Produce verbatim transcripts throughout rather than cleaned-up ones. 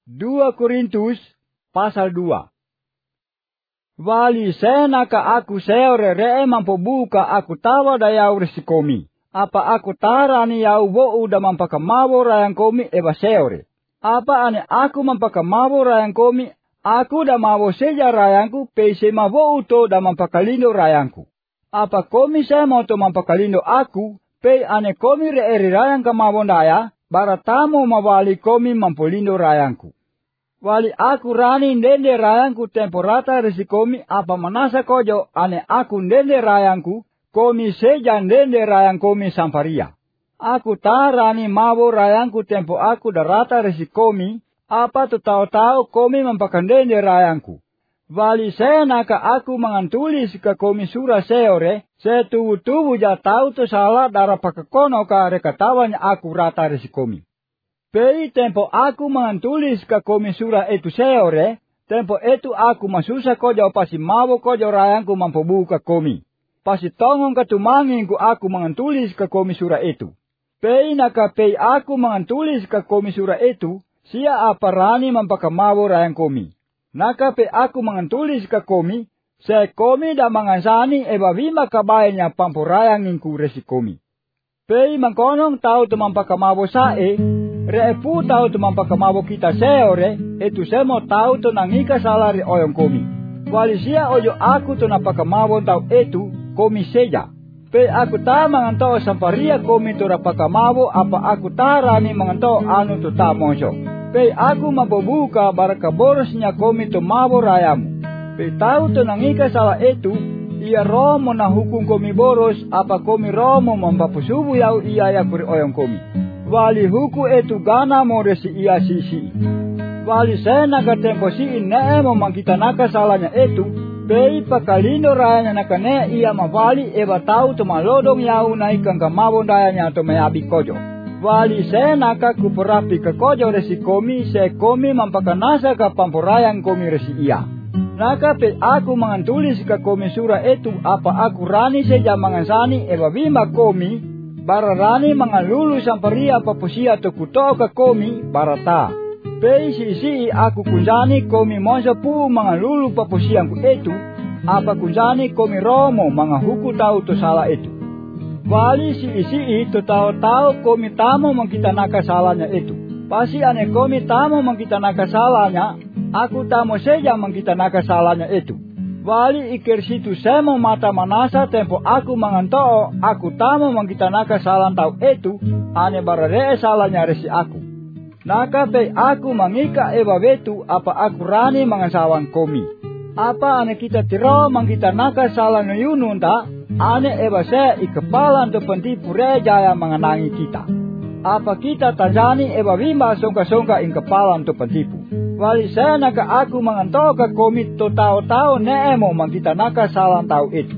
dua Korintus pasal dua. Wali sena ka aku seore ree mampobuka aku tawa dayau resikomi. Apa aku tarani yau wo uda mampakamawo rayang komi eba seore. Apa ane aku mampakamawo rayang komi, aku da mawo seja rayangku peise mawo uto da mampakalindo rayangku. Apa komi semo to mampakalindo aku, pe ane komi reeri rayang kamawon daya, baratamo mawali komi mampolindo rayangku. Wali aku rani ndende rayangku temporata resikomi apa manasa kojo ane aku ndende rayangku, komi seja ndende rayang komi samparia. Aku tarani mawo rayangku tempo aku darata resikomi, apa tu tau-tau komi mampakandende rayangku. Wali sena ka aku mangantulis ka komi sura seore, se tubu-tubu ja tau tu salah dara pakakono ka rekatawanya aku rata resikomi. Pei tempo aku mangantulis ka komi sura itu seore, tempo itu aku masusa kojo pasi mawo kojo rayangku mampobuka komi. Pasi tongong katumanginku aku mangantulis ka komi sura itu. Pei naka pei aku mangantulis ka komi sura itu, sia apa rani mampakamawo rayang komi. Naka pe aku mangantulis ka komi, se komi da mangansani eba wima kabayanya pampurayanginku resikomi. Pei mangkonong tau tu mampakamawo sae, reepu tau tu mampakamawo kita seore, etu semo tau tu nangika salari oyong komi. Walisia ojo aku tu napakamawo tau etu, komi seja. Pe aku ta manganto samparia komi tu rapakamawo apa aku tarani manganto anu tu ta monso. Pe aku mabobuka baraka borosnya komi tu mawo rayamu. Pe tau tu nangika salah etu, ia romo na hukum komi boros apa komi romo mampapusubu yau iya ya kuri oyong komi. Wali huku etu gana mo resi iya sisi. Wali sena ka tempo si ine mo mangkita naka salahnya etu, pei pakalindo rayanya nakane iya mawali eba tau tu malodong yau naikang kamawon dayanya tu mayabi kojo. Wali sena ka kuperapi ke kojo resi komi se komi mampakanasa ka pampurayang komi resi iya. Naka pe aku mangantulis ka komi sura etu apa aku rani seja mangansani eba bima komi, bararani mangalulu samparia papusia tu kuto ka komi barata. Pei si aku kunjani komi monsa pu mangalulu papusiangku etu, apa kunjani komi romo mangahuku tau tu salah etu. Wali si isi itu tahu-tahu komi tamo mangkita naka salahnya itu. Pasti ane komi tamo mangkita naka salahnya, aku tamo seja mangkita naka salahnya itu. Wali ikir situ semo mata manasa tempo aku mangantoo, aku tamo mangkita naka salah tau itu, ane barare salahnya resi aku. Naka pe aku mangika eba betu apa aku rani mangasawang komi. Apa ane kita tiro mangkita naka salah nuyunun ta? Ane eba se ikepalan tu pentipu rejaya mengenangi kita. Apa kita tajani eba wimba songka-songka ing kepalan tu pentipu. Wali se naka aku mengantoka komi to tau-tau neemo mangkita naka salah tau itu.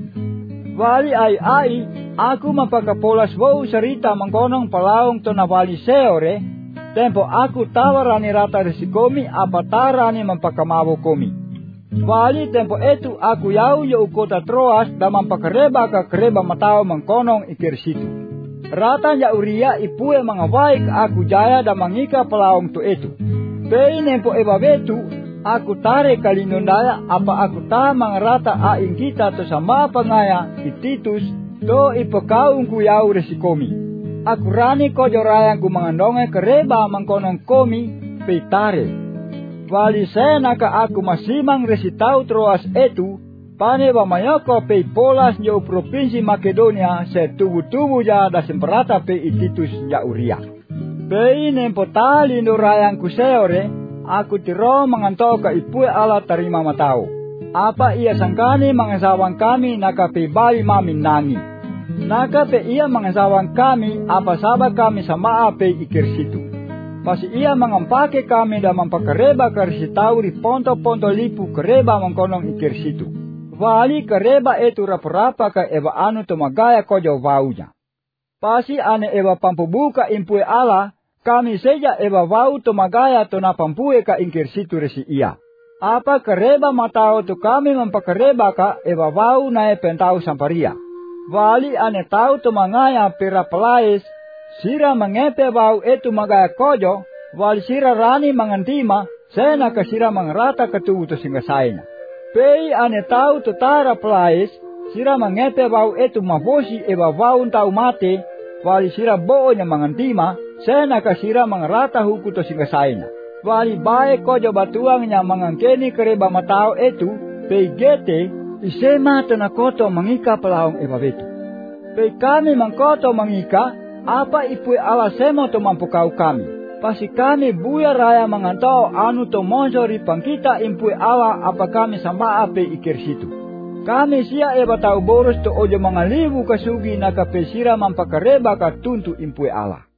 Wali ai-ai aku mapakapolas wau serita mangkonong palaung to na wali seore. Tempo aku tawarani rata resikomi apa tarani mampakamawo komi. Wali tempo itu aku yau yo kota Troas dan mampakareba ka kereba matao mangkonong ikir situ. Rata ya uria ipue mangawaik aku jaya dan mangika pelaung tu itu. Pei nempo eba betu aku tare kalindondaya apa aku ta mangarata aing kita to sama pangaya ititus to ipekaungku yau resikomi. Aku rani kojo rayangku mangandonge kereba mangkonong komi pei tare. Wali sena ka aku masimang resitau Troas etu, pane ba mayoko pe polas nyo provinsi Makedonia se tubu-tubu ja da semperata pe ititus ja uria. Pe nempo tali no rayangku seore, aku tiro manganto ka ipue ala tarima matao. Apa ia sangkani mangasawang kami naka pe bali mamin nangi. Naka pe ia mangasawang kami apa sabab kami sama pe ikir situ. Pasi ia mengampake kami dan mampakareba karisitau ri ponto-ponto lipu kereba mangkonong ikir situ. Wali kereba itu rapa-rapa ka eba anu tumagaya kojo waunya. Pasi ane eba pampubuka impue ala, kami seja eba wau tumagaya to na pampue ka ikir situ resi ia. Apa kereba matao tu kami mampakareba ka eba wau nae pentau samparia. Wali ane tau tumangaya pera pelais, sira mengepe bau itu magaya kojo, wal sira rani mangantima, sena kasira mangrata katugu to singa saina. Pei ane tau to tara plais, sira mangete bau etu mafosi eba vaun tau mate, wali sira boonya mangantima, sena kasira mangrata huku to singa saina. Wali bae kojo batuangnya mangangkeni kereba matao etu, pei gete, isema tenakoto mangika pelaong eba betu. Pei kami mangkoto mangika, apa ipue ala semo to mampukau kami. Pasi kami buya raya mangantau anu to monjori pangkita impue ala apa kami sama ape ikir situ. Kami sia eba tau boros to ojo mangalibu kasugi naka pesira mampakareba ka tuntu impue ala.